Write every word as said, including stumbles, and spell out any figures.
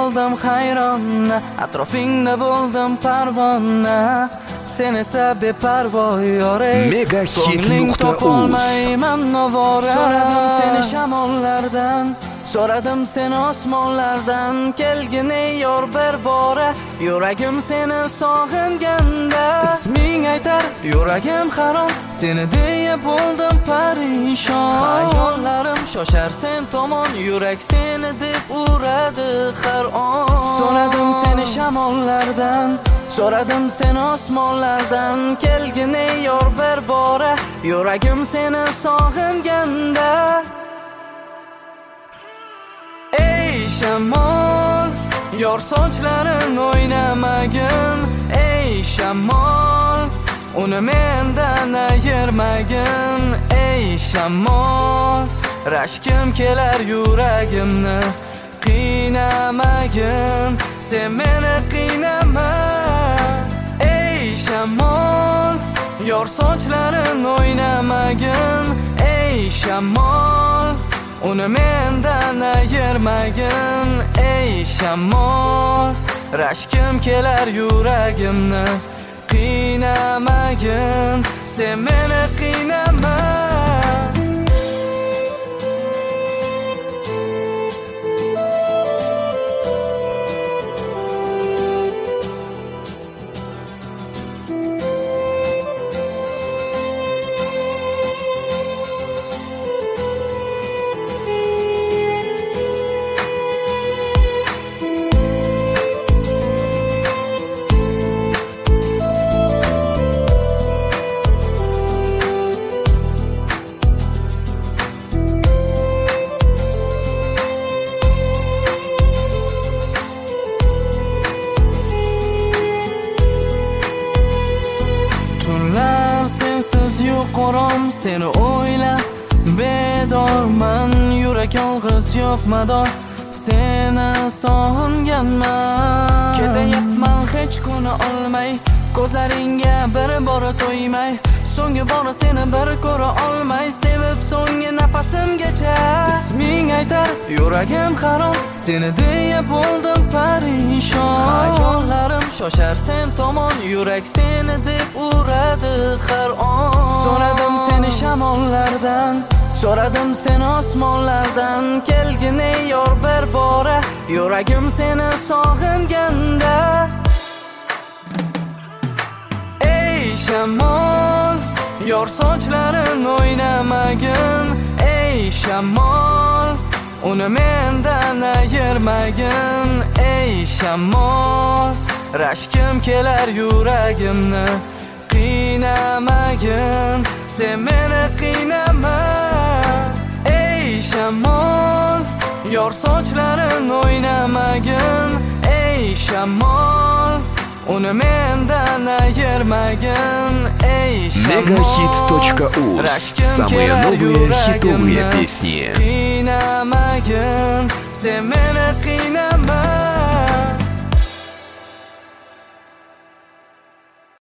qoldim hayron, atrofingda bo'ldim parvona, sen esa beparvo yorey. Megahit nuqta topolmayman novora. So'radim seni shamollardan, so'radim seni osmonlardan, kelgin ey yor bir bora. Yuragim seni sog'inganda, isming aytar yuragim harom, seni deya bo'ldim parishon. Xayollarim shoshar sen tomon, yurak seni deb uradi har on. So'radim seni shamollardan, so'radim seni osmonlardan, kelgin ey yor bir bora. Yuragim seni sog'inganda. Ey shamol, yor sochlarin o'ynamagin. Ey shamol, uni mendan ayirmagin. Ey shamol, rashkim kelar yuragimni qiynamagin, sen meni qiynama. Ey shamol, yor sochlarin o'ynamagin. Ey shamol, uni mendan ayirmagin. Ey shamol, rashkim kelar yuragimni qiynamagin, sen meni qiynama. Qo'rom seni o'ylab bedorman, yurak yolg'iz yo'q mador, seni sog'inganman. Ketayapman hech kuni olmay, ko'zlaringga bir bora to'ymay, so'nggi bora seni bir ko'ra olmay, sevib so'nggi nafasimgacha isming aytar yuragim harom, seni deya bo'ldim parishon. Xayollarim shoshar sen tomon, yurak seni deb uradi har on. So'radim seni shamollardan, so'radim seni osmonlardan, kelgin ey yor bir bora. Yuragim seni sog'inganda. Ey shamol, yor sochlarin o'ynamagin. Ey shamol, uni mendan ayirmagin. Ey shamol, rashkim kelar yuragimni qiynamagin, sen meni qiynama. Ey shamol, yor sochlarin o'ynamagin. Ey shamol, uni mendan ayirmagin. Эй, Megahit точка уз. Самые новые хитовые песни. Qiynamagin, sen meni qiynama.